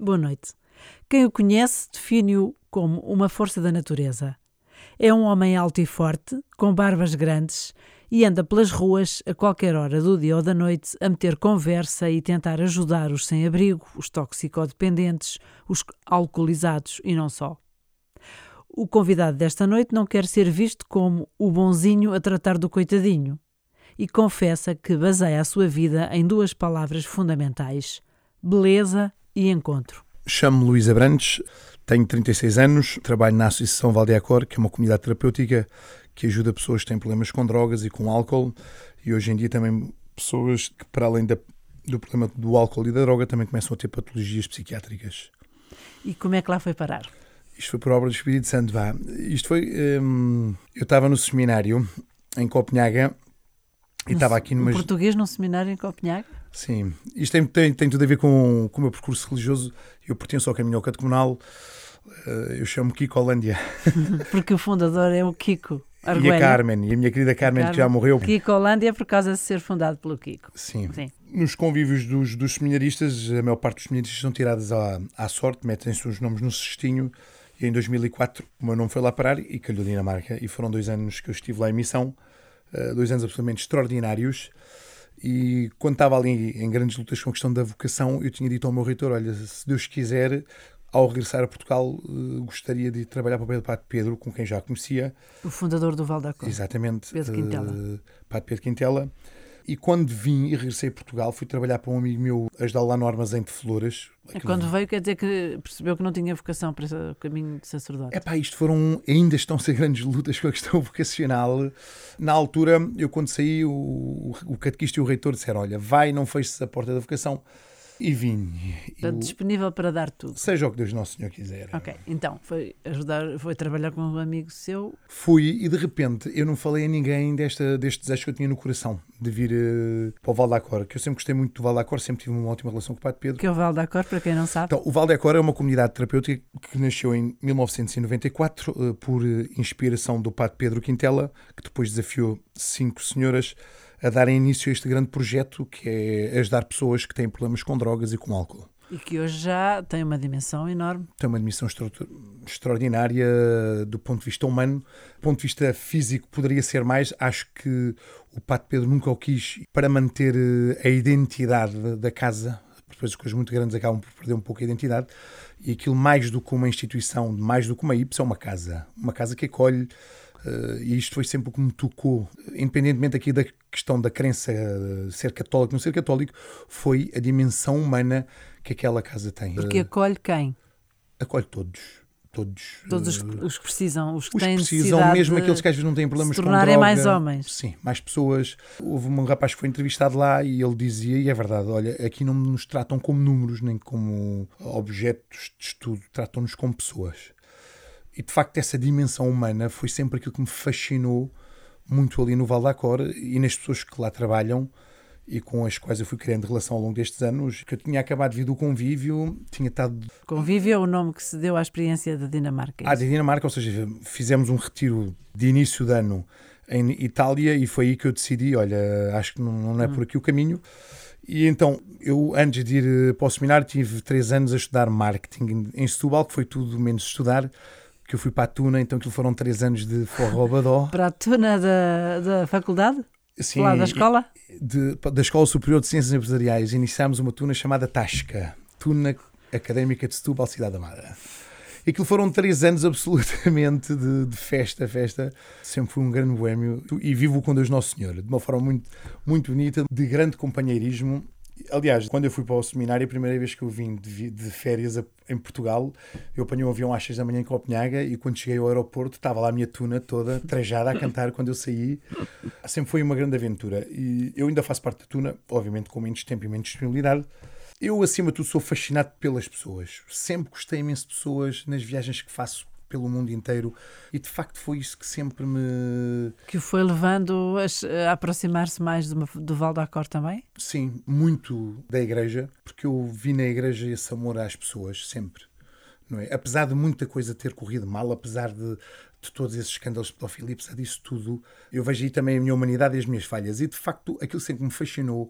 Boa noite. Quem o conhece define-o como uma força da natureza. É um homem alto e forte, com barbas grandes, e anda pelas ruas a qualquer hora do dia ou da noite a meter conversa e tentar ajudar os sem-abrigo, os toxicodependentes, os alcoolizados e não só. O convidado desta noite não quer ser visto como o bonzinho a tratar do coitadinho e confessa que baseia a sua vida em duas palavras fundamentais: beleza e encontro. Chamo-me Luís Abrantes, tenho 36 anos, trabalho na Associação Valdeacor, que é uma comunidade terapêutica que ajuda pessoas que têm problemas com drogas e com álcool, e hoje em dia também pessoas que, para além do problema do álcool e da droga, também começam a ter patologias psiquiátricas. E como é que lá foi parar? Isto foi por obra do Espírito Santo. Isto foi... eu estava no seminário em Copenhaga e estava aqui numa... Português num seminário em Copenhaga? Sim. Isto tem tudo a ver com o meu percurso religioso. Eu pertenço ao caminho catecumenal. Eu chamo Kiko Holândia. Porque o fundador é o Kiko Arguello. E a Carmen, e a minha querida Carmen, que já morreu. Kiko Holândia por causa de ser fundado pelo Kiko. Sim. Nos convívios dos seminaristas, a maior parte dos seminaristas são tirados à sorte, metem-se os nomes no cestinho. E em 2004 o meu nome foi lá parar e calhou Dinamarca. E foram 2 anos que eu estive lá em missão. 2 anos absolutamente extraordinários. E quando estava ali em grandes lutas com a questão da vocação, eu tinha dito ao meu reitor: olha, se Deus quiser, ao regressar a Portugal, gostaria de trabalhar para o Padre Pedro, com quem já conhecia. O fundador do Valdeacor. Exatamente. Pedro Quintela. Padre Pedro Quintela. E quando vim e regressei a Portugal, fui trabalhar para um amigo meu, ajudá-lo lá no Armazém de Flores. Quando veio, quer dizer que percebeu que não tinha vocação para esse caminho de sacerdote. Isto ainda estão a ser grandes lutas com a questão vocacional. Na altura, eu quando saí, o catequista e o reitor disseram: olha, vai, não feches a porta da vocação. E vim. Portanto, disponível para dar tudo. Seja o que Deus Nosso Senhor quiser. Ok, então, foi trabalhar com um amigo seu. Fui e de repente eu não falei a ninguém deste desejo que eu tinha no coração de vir para o Valdeacor, que eu sempre gostei muito do Valdeacor, sempre tive uma ótima relação com o Padre Pedro. Que é o Valdeacor, para quem não sabe? Então, o Valdeacor é uma comunidade terapêutica que nasceu em 1994 por inspiração do Padre Pedro Quintela, que depois desafiou 5 senhoras a darem início a este grande projeto que é ajudar pessoas que têm problemas com drogas e com álcool. E que hoje já tem uma dimensão enorme. Tem uma dimensão extraordinária do ponto de vista humano. Do ponto de vista físico poderia ser mais. Acho que o Padre Pedro nunca o quis para manter a identidade da casa. Depois as coisas muito grandes acabam por perder um pouco a identidade. E aquilo, mais do que uma instituição, mais do que uma IPS, é uma casa. Uma casa que acolhe. E isto foi sempre o que me tocou, independentemente aqui da questão da crença, ser católico ou não ser católico, foi a dimensão humana que aquela casa tem. Porque acolhe quem? Acolhe todos. Todos os que precisam, os que têm precisam, necessidade, mesmo aqueles que às vezes não têm problemas se com droga. tornarem mais homens. Sim, mais pessoas. Houve um rapaz que foi entrevistado lá e ele dizia, e é verdade, olha, aqui não nos tratam como números, nem como objetos de estudo, tratam-nos como pessoas. E de facto essa dimensão humana foi sempre aquilo que me fascinou muito ali no Valdeacor e nas pessoas que lá trabalham e com as quais eu fui criando relação ao longo destes anos, que eu tinha acabado de vir do convívio, tinha estado... Convívio é o nome que se deu à experiência da Dinamarca. Da Dinamarca, ou seja, fizemos um retiro de início de ano em Itália e foi aí que eu decidi, olha, acho que não é por aqui o caminho. E então, eu antes de ir para o seminário tive 3 anos a estudar marketing em Setúbal, que foi tudo menos estudar, que eu fui para a Tuna, então aquilo foram 3 anos de forró-badó. Para a Tuna da faculdade? Sim, lá da escola? Da Escola Superior de Ciências Empresariais. Iniciámos uma Tuna chamada Tasca, Tuna Académica de Setúbal, Cidade Amada. E aquilo foram 3 anos absolutamente de festa. Sempre fui um grande boémio e vivo com Deus Nosso Senhor, de uma forma muito, muito bonita, de grande companheirismo. Aliás, quando eu fui para o seminário, a primeira vez que eu vim de férias em Portugal, eu apanhei um avião às 6 da manhã em Copenhaga e quando cheguei ao aeroporto estava lá a minha Tuna toda trajada a cantar quando eu saí. Sempre foi uma grande aventura e eu ainda faço parte da Tuna, obviamente com menos tempo e menos disponibilidade. Eu, acima de tudo, sou fascinado pelas pessoas. Sempre gostei imenso de pessoas nas viagens que faço pelo mundo inteiro e de facto foi isso que sempre me... Que o foi levando a aproximar-se mais do Valdeacor também? Sim, muito da igreja, porque eu vi na igreja esse amor às pessoas, sempre. Não é? Apesar de muita coisa ter corrido mal, apesar de todos esses escândalos de pedofilia, apesar disso tudo, eu vejo aí também a minha humanidade e as minhas falhas. E de facto, aquilo sempre me fascinou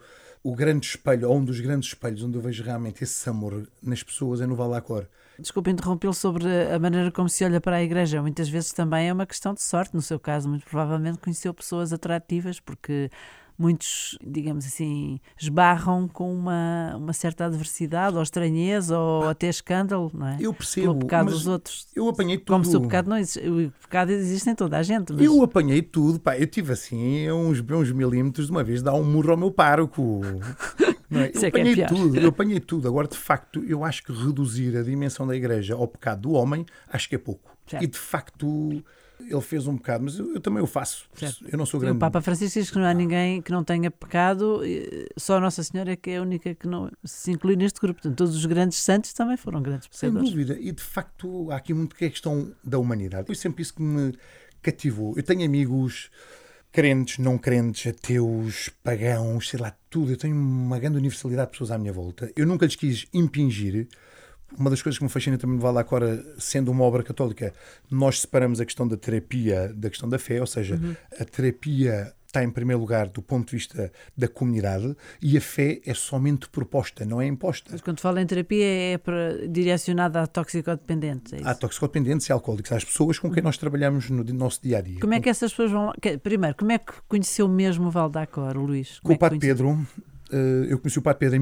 o grande espelho, ou um dos grandes espelhos onde eu vejo realmente esse amor nas pessoas é no Val da Cor. Desculpe interrompê-lo sobre a maneira como se olha para a igreja. Muitas vezes também é uma questão de sorte. No seu caso, muito provavelmente conheceu pessoas atrativas, porque muitos, digamos assim, esbarram com uma certa adversidade ou estranheza ou até escândalo, não é? Eu percebo, Pelo pecado mas dos outros. eu apanhei tudo. Como se o pecado não existe. O pecado existe em toda a gente. Mas... Eu apanhei tudo, pá. Eu tive assim uns milímetros de uma vez dar um murro ao meu pároco. Não é? Isso é que é pior. Eu apanhei tudo. Agora, de facto, eu acho que reduzir a dimensão da igreja ao pecado do homem, acho que é pouco. Certo. E, de facto, ele fez um bocado, mas eu também o faço. Certo. Eu não sou O grande... Papa Francisco diz que não há ninguém que não tenha pecado, só a Nossa Senhora é que é a única que não se inclui neste grupo. Portanto, todos os grandes santos também foram grandes Sem pecadores. dúvida. E, de facto, há aqui muito que é a questão da humanidade. Foi sempre isso que me cativou. Eu tenho amigos crentes, não crentes, ateus, pagãos, sei lá, tudo. Eu tenho uma grande universalidade de pessoas à minha volta. Eu nunca lhes quis impingir. Uma das coisas que me fascina também no Val da Cora, sendo uma obra católica, nós separamos a questão da terapia da questão da fé, ou seja, a terapia está em primeiro lugar do ponto de vista da comunidade e a fé é somente proposta, não é imposta. Mas quando fala em terapia é direcionada a toxicodependentes, é isso? Há toxicodependentes e alcoólicos, às pessoas com quem nós trabalhamos no nosso dia-a-dia. Como é que essas pessoas vão lá? Primeiro, como é que conheceu mesmo o Val da Cora, o Luís? Com o Padre Pedro, eu conheci o Padre Pedro em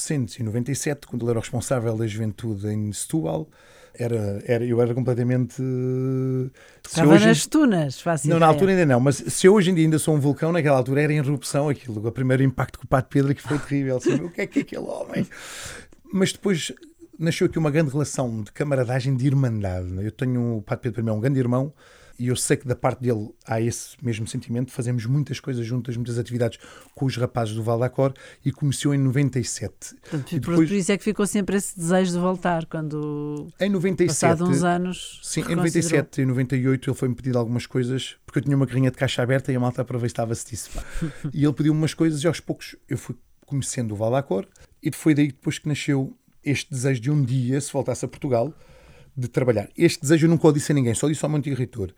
1997, quando ele era o responsável da juventude em Setúbal. Eu era completamente... Estava nas tunas, fácil. Não, na altura ainda não, mas se eu hoje em dia ainda sou um vulcão, naquela altura era em erupção aquilo. O primeiro impacto com o Padre Pedro que foi terrível. Assim, o que é aquele homem? Mas depois nasceu aqui uma grande relação de camaradagem, de irmandade. Eu tenho o Padre Pedro para mim é um grande irmão e eu sei que da parte dele há esse mesmo sentimento. Fazemos muitas coisas juntas, muitas atividades com os rapazes do Val da Cor e começou em 97. Portanto, e depois, por isso é que ficou sempre esse desejo de voltar, quando em 97, passado uns anos... Sim, em 97 e 98 ele foi-me pedir algumas coisas, porque eu tinha uma carrinha de caixa aberta e a malta aproveitava-se disso. E ele pediu-me umas coisas e aos poucos eu fui conhecendo o Val da Cor e foi daí depois que nasceu este desejo de um dia, se voltasse a Portugal, de trabalhar. Este desejo eu nunca o disse a ninguém, só disse ao meu antigo reitor.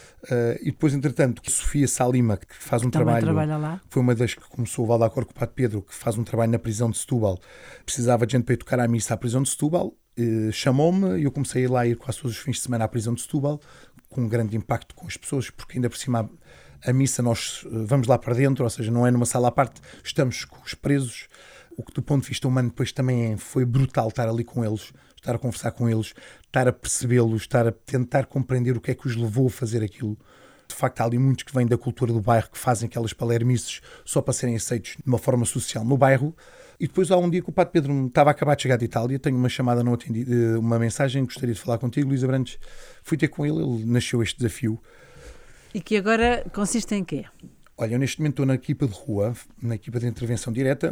E depois, entretanto, Sofia Salima, que faz um trabalho, trabalha lá. foi uma das que começou o Val da Cor com o Padre Pedro, que faz um trabalho na prisão de Setúbal, precisava de gente para ir tocar à missa à prisão de Setúbal, chamou-me e eu comecei a ir lá a ir quase todos os fins de semana à prisão de Setúbal, com um grande impacto com as pessoas, porque ainda por cima a missa nós vamos lá para dentro, ou seja, não é numa sala à parte, estamos com os presos, o que do ponto de vista humano depois também foi brutal estar ali com eles, estar a conversar com eles, estar a percebê-los, estar a tentar compreender o que é que os levou a fazer aquilo. De facto, há ali muitos que vêm da cultura do bairro, que fazem aquelas palermices só para serem aceitos de uma forma social no bairro. E depois há um dia que o Padre Pedro estava a acabar de chegar de Itália, tenho uma chamada não atendida, uma mensagem, gostaria de falar contigo, Luís Abrantes. Fui ter com ele nasceu este desafio. E que agora consiste em quê? Olha, eu neste momento estou na equipa de rua, na equipa de intervenção direta,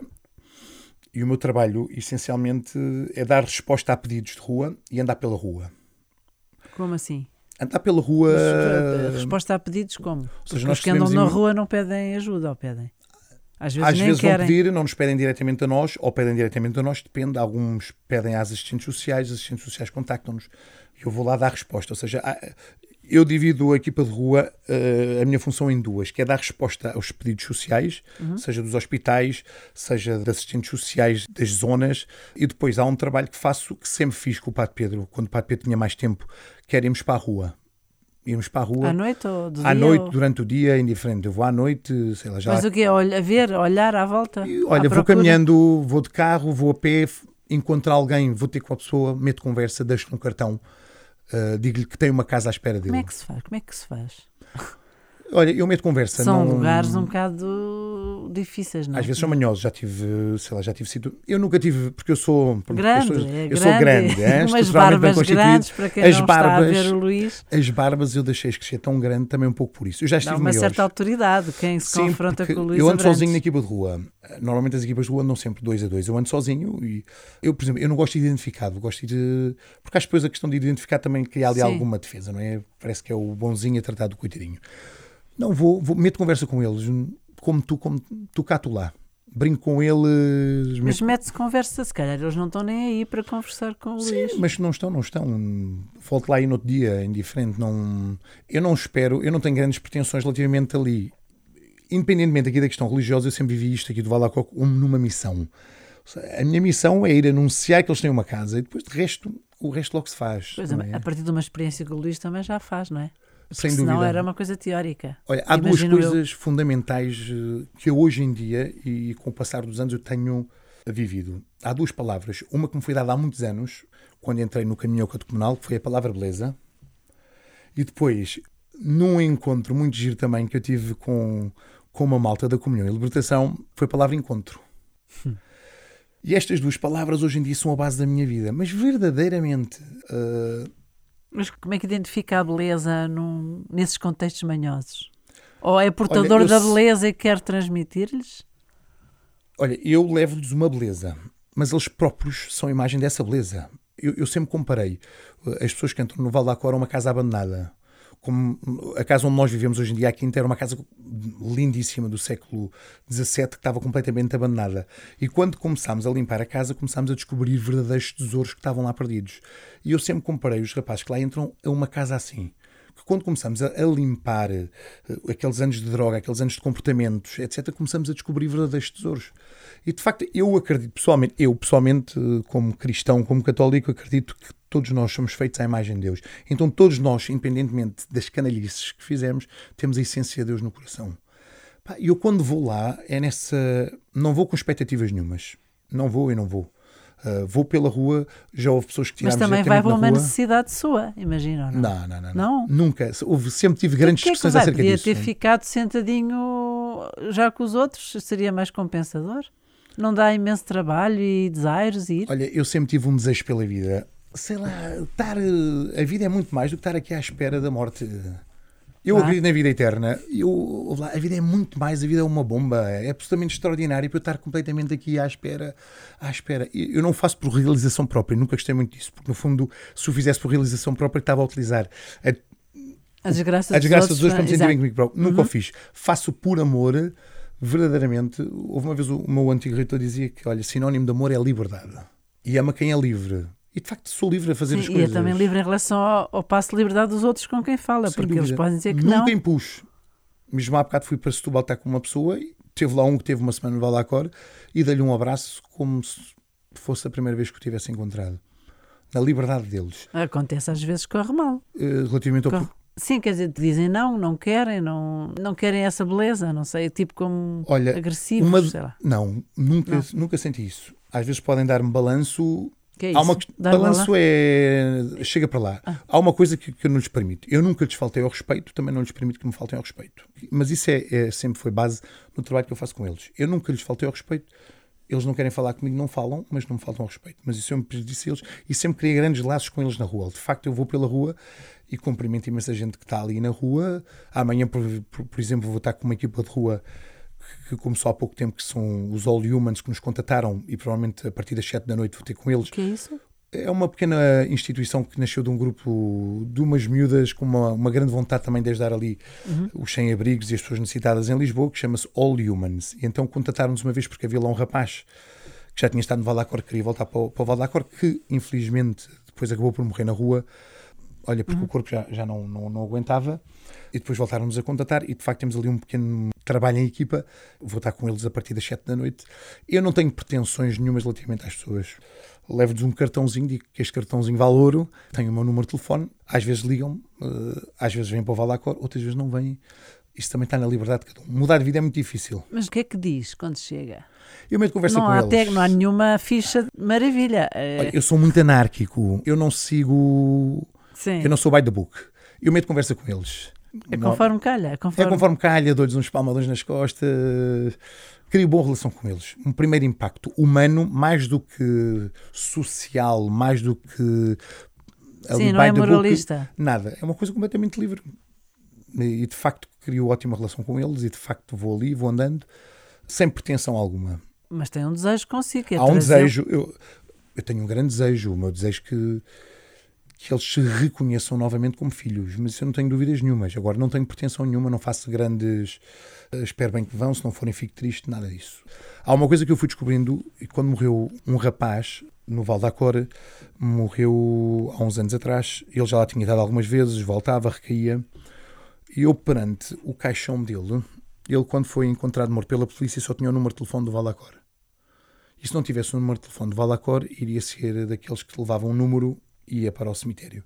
e o meu trabalho, essencialmente, é dar resposta a pedidos de rua e andar pela rua. Como assim? Andar pela rua... Mas, resposta a pedidos como? Seja, os que andam na rua não pedem ajuda, ou pedem? Às vezes vão pedir, não nos pedem diretamente a nós, ou pedem diretamente a nós, depende. Alguns pedem às assistentes sociais contactam-nos e eu vou lá dar resposta. Ou seja, eu divido a equipa de rua, a minha função em duas, que é dar resposta aos pedidos sociais, seja dos hospitais, seja de assistentes sociais das zonas, e depois há um trabalho que faço, que sempre fiz com o Padre Pedro, quando o Padre Pedro tinha mais tempo, que era irmos para a rua. Íamos para a rua. À noite ou do dia? À noite, durante o dia, é indiferente. Eu vou à noite, sei lá, já... Mas o quê? Olhar à volta? Olha, vou caminhando, vou de carro, vou a pé, encontro alguém, vou ter com a pessoa, meto conversa, deixo-lhe um cartão, digo-lhe que tem uma casa à espera dele. Como é que se faz? Olha, eu meto conversa. São lugares um bocado difíceis, não é? Às vezes são manhosos. Já tive sido... Eu nunca tive, porque eu sou... Grande, eu sou grande. Umas barbas grandes, para quem não está a ver o Luís. As barbas eu deixei crescer tão grande também um pouco por isso. Eu já estive maiores. Dá uma certa autoridade quem se confronta com o Luís eu ando Abrantes. sozinho na equipa de rua. Normalmente as equipas de rua andam sempre 2 a 2. Eu ando sozinho e eu, por exemplo, eu não gosto de ir identificado. Gosto de... Porque acho que depois a questão de identificar também cria ali alguma defesa, não é? Parece que é o bonzinho a tratar do coitadinho. Não, meto conversa com eles, como tu cá, tu lá. Brinco com eles. Mas mete-se conversa, se calhar eles não estão nem aí para conversar com o Luís. Sim, mas não estão. Volto lá aí no outro dia, indiferente. Eu não espero, eu não tenho grandes pretensões relativamente ali. independentemente aqui da questão religiosa, eu sempre vivi isto aqui do Valacó como numa missão. A minha missão é ir anunciar que eles têm uma casa e depois o resto logo se faz. Pois, não é? a partir de uma experiência que o Luís também já faz, não é? Sem Senão dúvida. era uma coisa teórica. Olha, há duas Imagino coisas fundamentais que eu hoje em dia, e com o passar dos anos, eu tenho vivido. Há duas palavras. Uma que me foi dada há muitos anos, quando entrei no caminho catecumenal, que foi a palavra beleza. E depois, num encontro muito giro também que eu tive com uma malta da Comunhão e Libertação, foi a palavra encontro. E estas duas palavras hoje em dia são a base da minha vida. Mas verdadeiramente... Mas como é que identifica a beleza nesses contextos manhosos? Ou é portador Olha, da beleza e quer transmitir-lhes? Olha, eu levo-lhes uma beleza, mas eles próprios são a imagem dessa beleza. Eu sempre comparei as pessoas que entram no Val da Cora a uma casa abandonada. Como a casa onde nós vivemos hoje em dia, a Quinta, era uma casa lindíssima do século XVII que estava completamente abandonada. E quando começámos a limpar a casa, começámos a descobrir verdadeiros tesouros que estavam lá perdidos. E eu sempre comparei os rapazes que lá entram a uma casa assim. Que quando começamos a limpar aqueles anos de droga, aqueles anos de comportamentos, etc., começamos a descobrir verdadeiros tesouros. E de facto, eu acredito, pessoalmente, como cristão, como católico, acredito que todos nós somos feitos à imagem de Deus. Então todos nós, independentemente das canalhices que fizemos, temos a essência de Deus no coração. E eu quando vou lá, não vou com expectativas nenhumas. Não vou. Vou pela rua, já houve pessoas que tiraram. Mas também vai para uma necessidade sua, imagina, não? Não. Nunca. Sempre tive grandes discussões acerca disso. Podia ter ficado sentadinho já com os outros, seria mais compensador? Não dá imenso trabalho e desaires e ir? Olha, eu sempre tive um desejo pela vida. Sei lá, a vida é muito mais do que estar aqui à espera da morte. Eu acredito na vida eterna. A vida é muito mais, a vida é uma bomba. É absolutamente extraordinário para eu estar completamente aqui à espera. Eu não faço por realização própria, nunca gostei muito disso, porque no fundo, se eu fizesse por realização própria, estava a utilizar a desgraça dos outros para me sentir bem comigo próprio. Nunca o fiz. Faço por amor, verdadeiramente. Houve uma vez o meu antigo reitor dizia que, olha, sinónimo de amor é liberdade. E ama quem é livre. E de facto sou livre a fazer as coisas. E é também livre em relação ao passo de liberdade dos outros com quem fala, sem porque dúvida. eles podem dizer que não. Nunca impus. Mesmo há bocado fui para Setúbal estar com uma pessoa e teve lá um que teve uma semana no Valacor e dei-lhe um abraço como se fosse a primeira vez que o tivesse encontrado. Na liberdade deles. Acontece às vezes, corre mal. Relativamente ao... Sim, quer dizer, dizem não querem, não querem essa beleza, não sei, tipo como agressivos, sei lá. Não, nunca senti isso. Às vezes podem dar-me balanço... Que é isso? Balanço chega para lá. Há uma coisa que eu não lhes permito. Eu nunca lhes faltei ao respeito, também não lhes permito que me faltem ao respeito. Mas isso sempre foi base no trabalho que eu faço com eles. Eu nunca lhes faltei ao respeito. Eles não querem falar comigo, não falam, mas não me faltam ao respeito. Mas isso eu me disse a eles e sempre criei grandes laços com eles na rua. De facto, eu vou pela rua e cumprimento imensa gente que está ali na rua. Amanhã, por exemplo, vou estar com uma equipa de rua que começou há pouco tempo, que são os All Humans, que nos contataram e provavelmente a partir das 7 da noite vou ter com eles. O que é isso? É uma pequena instituição que nasceu de um grupo de umas miúdas com uma grande vontade também de ajudar ali os sem-abrigos e as pessoas necessitadas em Lisboa, que chama-se All Humans. E então contataram-nos uma vez porque havia lá um rapaz que já tinha estado no Val da Cor, que queria voltar para o Val da Cor, que infelizmente depois acabou por morrer na rua. Olha, porque o corpo já não aguentava. E depois voltaram-nos a contatar e de facto temos ali um pequeno trabalho em equipa. Vou estar com eles a partir das 7 da noite. Eu não tenho pretensões nenhumas relativamente às pessoas. Levo-lhes um cartãozinho, digo que este cartãozinho vale ouro. Tenho o meu número de telefone. Às vezes ligam-me, às vezes vêm para o Valacor, outras vezes não vêm. Isso também está na liberdade de cada um. Mudar de vida é muito difícil. Mas o que é que diz quando chega? Eu meto conversa com eles. Não há nenhuma ficha de maravilha. Olha, eu sou muito anárquico. Eu não sigo... Sim. Eu não sou by the book. Eu meto conversa com eles. É conforme calha. É conforme calha, dou-lhes uns palmadões nas costas, crio boa relação com eles. Um primeiro impacto humano, mais do que social, mais do que... Sim, não é moralista. Nada, é uma coisa completamente livre. E de facto crio ótima relação com eles e de facto vou ali, vou andando, sem pretensão alguma. Mas tem um desejo consigo. Há um desejo, eu tenho um grande desejo, o meu desejo que eles se reconheçam novamente como filhos, mas isso eu não tenho dúvidas nenhumas. Agora não tenho pretensão nenhuma, não faço grandes espero bem que vão, se não forem fico triste, nada disso. Há uma coisa que eu fui descobrindo, e quando morreu um rapaz no Val da Cor, morreu há uns anos atrás, ele já lá tinha dado algumas vezes, voltava, recaía, e eu perante o caixão dele, Ele, quando foi encontrado morto pela polícia, só tinha o número de telefone do Valdacor. E se não tivesse o número de telefone do Valdacor, iria ser daqueles que levavam um número e ia para o cemitério.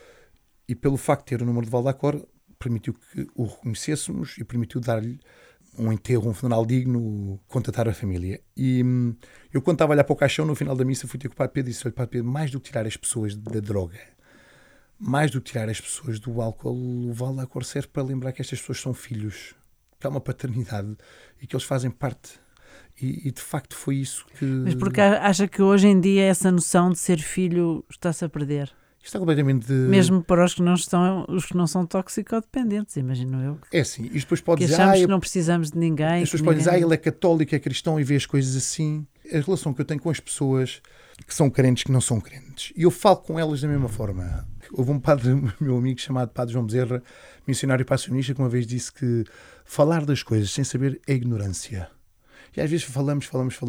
E pelo facto de ter o número de Valdacor, permitiu que o reconhecêssemos e permitiu dar-lhe um enterro, um funeral digno, contatar a família. E eu, quando estava a olhar para o caixão, no final da missa, fui ter com o Padre Pedro e disse: olha, Padre Pedro, mais do que tirar as pessoas da droga, mais do que tirar as pessoas do álcool, o Valdacor serve para lembrar que estas pessoas são filhos, que há uma paternidade e que eles fazem parte. E de facto foi isso que... Mas porque acha que hoje em dia essa noção de ser filho está-se a perder? Está completamente... Mesmo para os que não são toxicodependentes, imagino eu. É assim, isto depois pode que dizer... achamos que não precisamos de ninguém. As pessoas podem dizer, ele é católico, é cristão e vê as coisas assim. A relação que eu tenho com as pessoas que são crentes, que não são crentes. E eu falo com elas da mesma forma. Houve um padre, meu amigo, chamado Padre João Bezerra, missionário passionista, que uma vez disse que falar das coisas sem saber é ignorância. E às vezes falamos.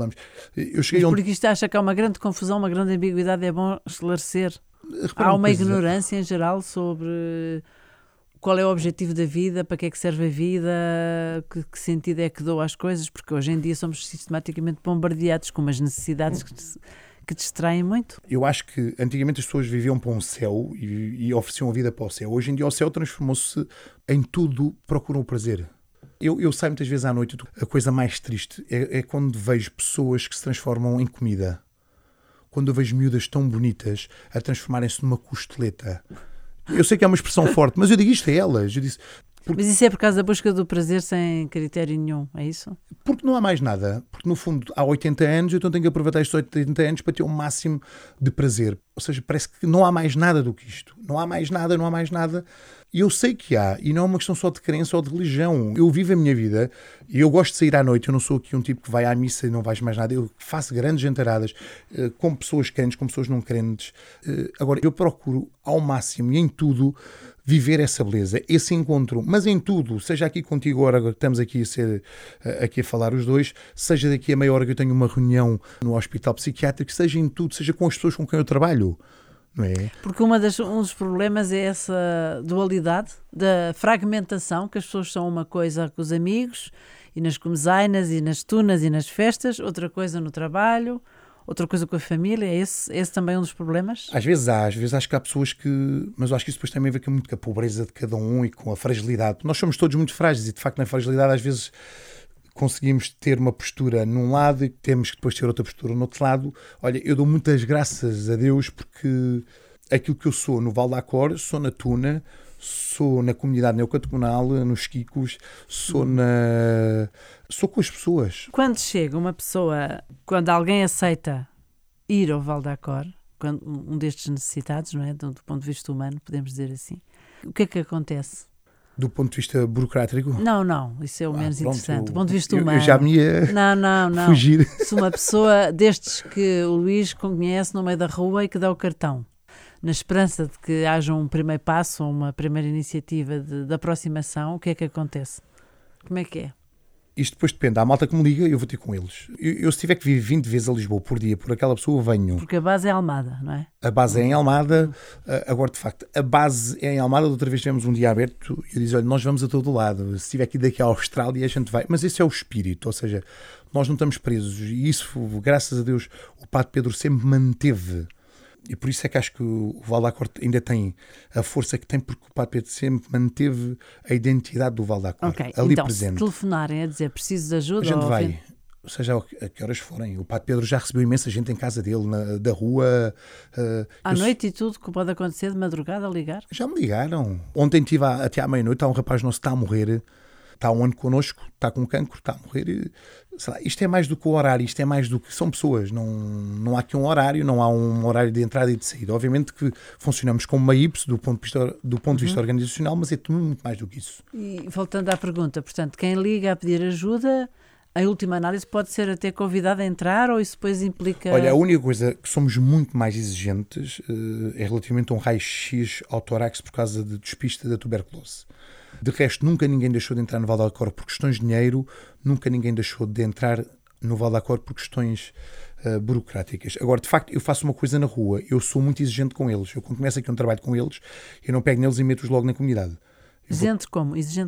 Eu cheguei porque isto acha que há uma grande confusão, uma grande ambiguidade, é bom esclarecer. Há uma ignorância em geral sobre qual é o objetivo da vida, para que é que serve a vida, que sentido é que dou às coisas, porque hoje em dia somos sistematicamente bombardeados com umas necessidades que distraem muito. Eu acho que antigamente as pessoas viviam para um céu e ofereciam a vida para o céu. Hoje em dia o céu transformou-se em tudo, procuram o prazer. Eu saio muitas vezes à noite, a coisa mais triste é quando vejo pessoas que se transformam em comida. Quando eu vejo miúdas tão bonitas a transformarem-se numa costeleta. Eu sei que é uma expressão forte, mas eu digo isto a elas. Eu disse, mas isso é por causa da busca do prazer sem critério nenhum, é isso? Porque não há mais nada. Porque no fundo há 80 anos, então tenho que aproveitar estes 80 anos para ter o máximo de prazer. Ou seja, parece que não há mais nada do que isto. Não há mais nada. E eu sei que há, e não é uma questão só de crença ou de religião. Eu vivo a minha vida e eu gosto de sair à noite. Eu não sou aqui um tipo que vai à missa e não vais mais nada. Eu faço grandes jantaradas com pessoas crentes, com pessoas não crentes. Agora, eu procuro ao máximo e em tudo viver essa beleza, esse encontro, mas em tudo, seja aqui contigo agora que estamos aqui a falar os dois, seja daqui a meia hora que eu tenho uma reunião no hospital psiquiátrico, seja em tudo, seja com as pessoas com quem eu trabalho. Não é? Porque um dos problemas é essa dualidade da fragmentação, que as pessoas são uma coisa com os amigos e nas comezainas e nas tunas e nas festas, outra coisa no trabalho, outra coisa com a família. É esse também um dos problemas? Às vezes acho que há pessoas que... Mas eu acho que isso depois também vem muito com a pobreza de cada um e com a fragilidade. Nós somos todos muito frágeis e de facto na fragilidade às vezes conseguimos ter uma postura num lado e temos que depois ter outra postura no outro lado. Olha, eu dou muitas graças a Deus porque aquilo que eu sou no Valdacor, sou na Tuna, sou na comunidade neocatecumenal, nos Quicos, sou com as pessoas. Quando chega uma pessoa, quando alguém aceita ir ao Valdacor, um destes necessitados, não é? Do ponto de vista humano, podemos dizer assim, o que é que acontece? Do ponto de vista burocrático? Não, isso é o menos interessante. Do ponto de vista humano. Eu já me ia fugir. Se uma pessoa destes que o Luís conhece no meio da rua e que dá o cartão, na esperança de que haja um primeiro passo ou uma primeira iniciativa de aproximação, o que é que acontece? Como é que é? Isto depois depende. Há malta que me liga e eu vou ter com eles. Eu se tiver que vir 20 vezes a Lisboa por dia por aquela pessoa, venho. Porque a base é Almada, não é? A base é em Almada. Agora, de facto, a base é em Almada. Outra vez tivemos um dia aberto e eu disse, olha, nós vamos a todo lado. Se estiver aqui daqui à Austrália, a gente vai. Mas esse é o espírito. Ou seja, nós não estamos presos. E isso, graças a Deus, o Padre Pedro sempre manteve. E por isso é que acho que o Valdacor ainda tem a força que tem, porque o Padre Pedro sempre manteve a identidade do Valdacor ali então, presente. Se telefonarem a dizer preciso de ajuda... A gente vai, seja a que horas forem. O Padre Pedro já recebeu imensa gente em casa dele, da rua. À noite e tudo, que pode acontecer de madrugada a ligar? Já me ligaram. Ontem estive até à meia-noite, há um rapaz nosso que está a morrer, está há um ano connosco, está com cancro, está a morrer. Sei lá, isto é mais do que o horário, isto é mais do que... São pessoas, não há aqui um horário, não há um horário de entrada e de saída. Obviamente que funcionamos como uma IPS do ponto de vista organizacional, mas é tudo muito mais do que isso. E voltando à pergunta, portanto, quem liga a pedir ajuda, em última análise, pode ser até convidado a entrar ou isso depois implica... Olha, a única coisa que somos muito mais exigentes é relativamente a um raio-x ao tórax por causa de despista da tuberculose. De resto, nunca ninguém deixou de entrar no Valdacor por questões de dinheiro, nunca ninguém deixou de entrar no Valdacor por questões burocráticas. Agora, de facto, eu faço uma coisa na rua, eu sou muito exigente com eles. Eu, quando começo aqui um trabalho com eles, eu não pego neles e meto-os logo na comunidade. Exigente como?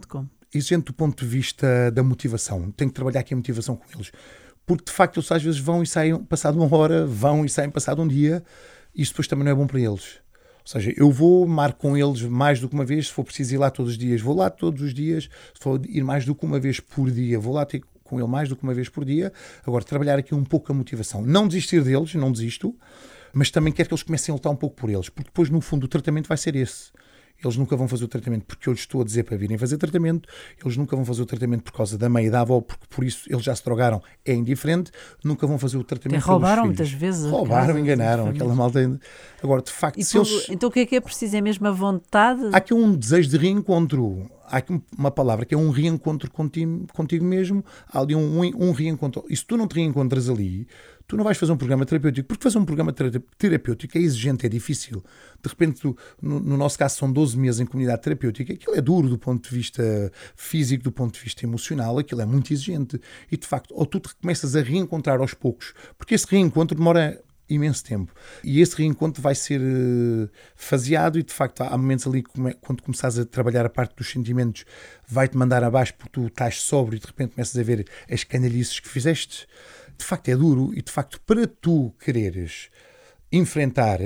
exigente do ponto de vista da motivação. Tenho que trabalhar aqui a motivação com eles. Porque, de facto, eles às vezes vão e saem passado uma hora, vão e saem passado um dia, e isso depois também não é bom para eles. Ou seja, eu marco com eles mais do que uma vez, se for preciso ir lá todos os dias, vou lá todos os dias, se for ir mais do que uma vez por dia, vou lá ter com ele mais do que uma vez por dia. Agora, trabalhar aqui um pouco a motivação. Não desistir deles, não desisto, mas também quero que eles comecem a lutar um pouco por eles, porque depois, no fundo, o tratamento vai ser esse. Eles nunca vão fazer o tratamento porque eu lhes estou a dizer para virem fazer tratamento, eles nunca vão fazer o tratamento por causa da mãe e da avó, porque por isso eles já se drogaram, é indiferente, nunca vão fazer o tratamento pelos roubaram filhos. muitas vezes. Roubaram, enganaram, aquela malta. Agora, de facto, se eles... Então o que é preciso? É mesmo a vontade? Há aqui um desejo de reencontro. Há aqui uma palavra que é um reencontro contigo mesmo. Há ali um reencontro. E se tu não te reencontras ali, tu não vais fazer um programa terapêutico. Porque fazer um programa terapêutico é exigente, é difícil. De repente, no nosso caso, são 12 meses em comunidade terapêutica. Aquilo é duro do ponto de vista físico, do ponto de vista emocional. Aquilo é muito exigente. E, de facto, ou tu te começas a reencontrar aos poucos. Porque esse reencontro demora imenso tempo. E esse reencontro vai ser faseado e, de facto, há momentos ali, quando começares a trabalhar a parte dos sentimentos, vai-te mandar abaixo porque tu estás sóbrio e, de repente, começas a ver as canalhices que fizeste. De facto, é duro e, de facto, para tu quereres enfrentar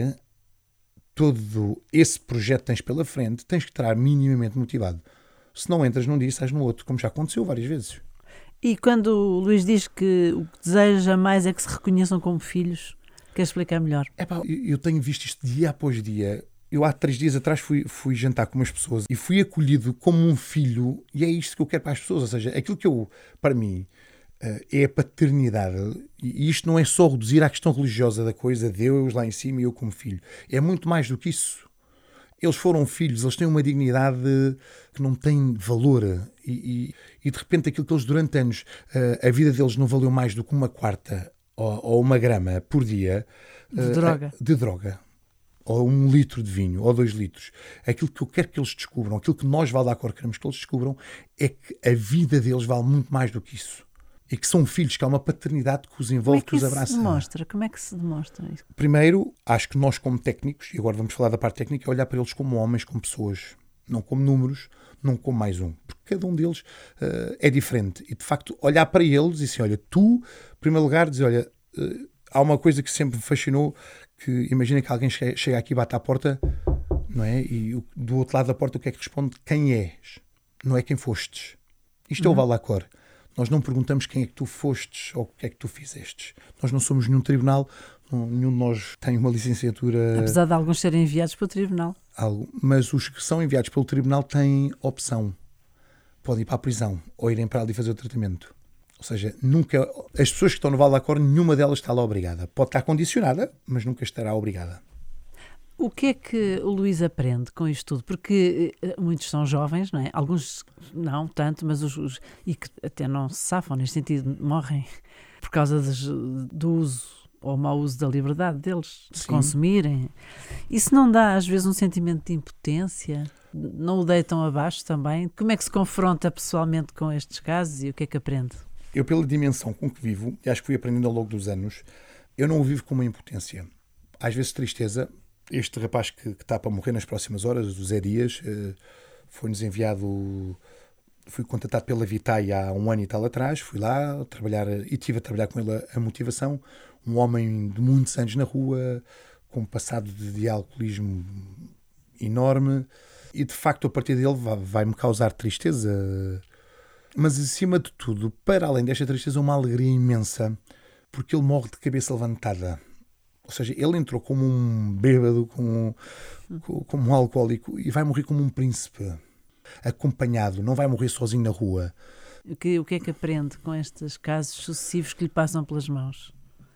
todo esse projeto que tens pela frente, tens que estar minimamente motivado. Se não entras num dia, estás no outro, como já aconteceu várias vezes. E quando o Luís diz que o que deseja mais é que se reconheçam como filhos, quer explicar melhor? Eu tenho visto isto dia após dia. Eu há 3 dias atrás fui jantar com umas pessoas e fui acolhido como um filho, e é isto que eu quero para as pessoas. Ou seja, aquilo que para mim, é a paternidade. E isto não é só reduzir à questão religiosa da coisa, Deus lá em cima e eu como filho. É muito mais do que isso. Eles foram filhos, eles têm uma dignidade que não tem valor. E de repente aquilo que eles durante anos, a vida deles não valeu mais do que uma quarta ou uma grama por dia de droga, ou 1 litro de vinho, ou 2 litros. Aquilo que eu quero que eles descubram, aquilo que nós, Valdacor, queremos que eles descubram, é que a vida deles vale muito mais do que isso. E que são filhos, que há uma paternidade que os envolve, que os abraça. Como é que se demonstra isso? Primeiro, acho que nós como técnicos, e agora vamos falar da parte técnica, é olhar para eles como homens, como pessoas, não como números, não como mais um. Porque cada um deles é diferente. E, de facto, olhar para eles e assim, olha, tu, em primeiro lugar, dizer, olha, há uma coisa que sempre me fascinou, que imagina que alguém chega aqui e bate à porta, não é? E do outro lado da porta o que é que responde? Quem és? Não é quem fostes. Isto é o Valdacor. Nós não perguntamos quem é que tu fostes ou o que é que tu fizestes. Nós não somos nenhum tribunal, nenhum de nós tem uma licenciatura... Apesar de alguns serem enviados para o tribunal. Mas os que são enviados pelo tribunal têm opção. Podem ir para a prisão ou irem para ali fazer o tratamento. Ou seja, nunca... As pessoas que estão no Valdacor, nenhuma delas está lá obrigada. Pode estar condicionada, mas nunca estará obrigada. O que é que o Luís aprende com isto tudo? Porque muitos são jovens, não é? Alguns não tanto, mas e que até não se safam, neste sentido, morrem por causa do uso ou mau uso da liberdade deles, de consumirem. Isso não dá, às vezes, um sentimento de impotência? Não o deitam abaixo também? Como é que se confronta pessoalmente com estes casos e o que é que aprende? Eu, pela dimensão com que vivo, e acho que fui aprendendo ao longo dos anos, eu não o vivo com uma impotência. Às vezes tristeza. Este rapaz que está para morrer nas próximas horas, o Zé Dias, foi-nos enviado, fui contatado pela Vitae há 1 ano e tal atrás, fui lá trabalhar e estive a trabalhar com ele a motivação, um homem de muitos anos na rua, com um passado de alcoolismo enorme, e de facto a partir dele vai-me causar tristeza, mas acima de tudo, para além desta tristeza, uma alegria imensa, porque ele morre de cabeça levantada. Ou seja, ele entrou como um bêbado, como um alcoólico, e vai morrer como um príncipe, acompanhado, não vai morrer sozinho na rua. O que é que aprende com estes casos sucessivos que lhe passam pelas mãos?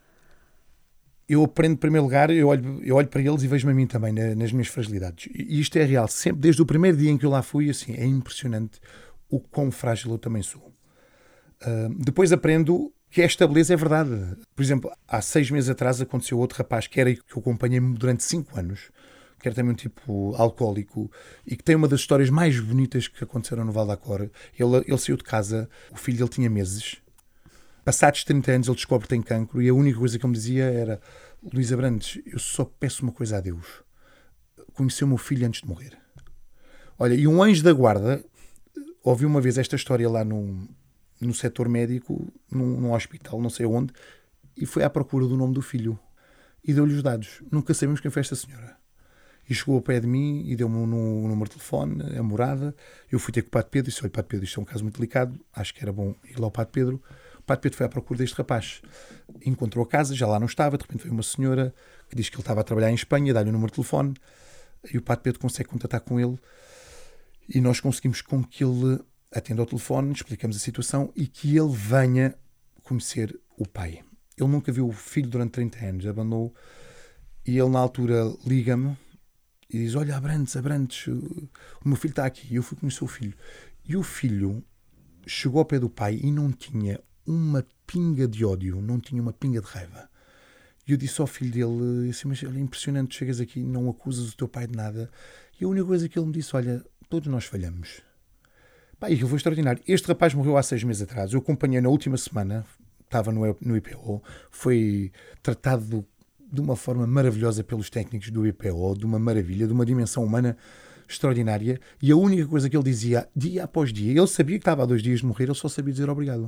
Eu aprendo, em primeiro lugar, eu olho para eles e vejo-me a mim também, nas minhas fragilidades. E isto é real. Sempre, desde o primeiro dia em que eu lá fui, assim, é impressionante o quão frágil eu também sou. Depois aprendo que esta beleza é verdade. Por exemplo, há 6 meses atrás aconteceu outro rapaz que eu acompanhei durante 5 anos, que era também um tipo alcoólico e que tem uma das histórias mais bonitas que aconteceram no Valdacor. Ele saiu de casa, o filho dele tinha meses. Passados 30 anos ele descobre que tem cancro e a única coisa que ele me dizia era: Luís Abrantes, eu só peço uma coisa a Deus, conhecer o meu filho antes de morrer. Olha, e um anjo da guarda ouvi uma vez esta história lá no setor médico, num hospital, não sei onde, e foi à procura do nome do filho. E deu-lhe os dados. Nunca sabemos quem foi esta senhora. E chegou ao pé de mim e deu-me um número de telefone, a morada. Eu fui ter com o Padre Pedro e disse: olha, Padre Pedro, isto é um caso muito delicado, acho que era bom ir lá ao Padre Pedro. O Padre Pedro foi à procura deste rapaz. Encontrou a casa, já lá não estava, de repente veio uma senhora que diz que ele estava a trabalhar em Espanha, dá-lhe o número de telefone, e o Padre Pedro consegue contatar com ele, e nós conseguimos com que ele atenda ao telefone, explicamos a situação e que ele venha conhecer o pai. Ele nunca viu o filho durante 30 anos, abandonou, e ele na altura liga-me e diz: olha, Abrantes, o meu filho está aqui. E eu fui conhecer o filho. E o filho chegou ao pé do pai e não tinha uma pinga de ódio, não tinha uma pinga de raiva. E eu disse ao filho dele assim: mas olha, impressionante, chegas aqui e não acusas o teu pai de nada. E a única coisa que ele me disse: olha, todos nós falhamos. Pá, e aquilo foi extraordinário. Este rapaz morreu há 6 meses atrás. Eu acompanhei na última semana, estava no IPO, foi tratado de uma forma maravilhosa pelos técnicos do IPO, de uma maravilha, de uma dimensão humana extraordinária, e a única coisa que ele dizia, dia após dia, ele sabia que estava há 2 dias de morrer, ele só sabia dizer obrigado.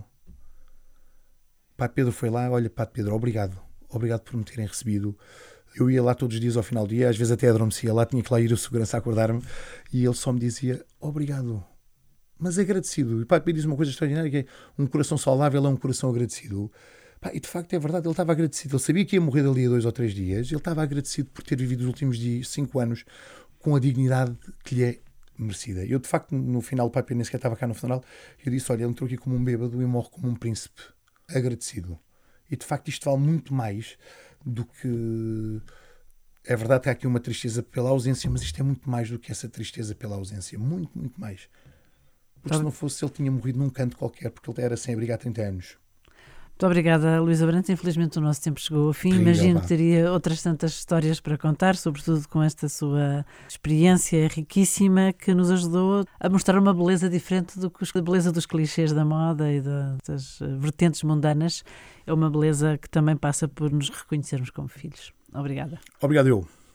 Padre Pedro foi lá: olha, Padre Pedro, obrigado por me terem recebido. Eu ia lá todos os dias ao final do dia, às vezes até adormecia lá, tinha que lá ir o segurança a acordar-me, e ele só me dizia obrigado, mas agradecido. E o Padre Pedro diz uma coisa extraordinária, que é: um coração saudável é um coração agradecido. E de facto é verdade, ele estava agradecido. Ele sabia que ia morrer dali a 2 ou 3 dias. Ele estava agradecido por ter vivido os últimos 5 anos com a dignidade que lhe é merecida. Eu, de facto, no final, o Pai Pedro nem sequer estava cá no funeral. Eu disse: olha, ele entrou aqui como um bêbado e morre como um príncipe. Agradecido. E de facto isto vale muito mais do que... É verdade que há aqui uma tristeza pela ausência, mas isto é muito mais do que essa tristeza pela ausência. Muito, muito mais. Porque se não fosse, ele tinha morrido num canto qualquer, porque ele era sem abrigo há 30 anos. Muito obrigada, Luís Abrantes. Infelizmente o nosso tempo chegou ao fim. Imagino que teria outras tantas histórias para contar, sobretudo com esta sua experiência riquíssima que nos ajudou a mostrar uma beleza diferente do que a beleza dos clichês da moda e das vertentes mundanas. É uma beleza que também passa por nos reconhecermos como filhos. Obrigada. Obrigado eu.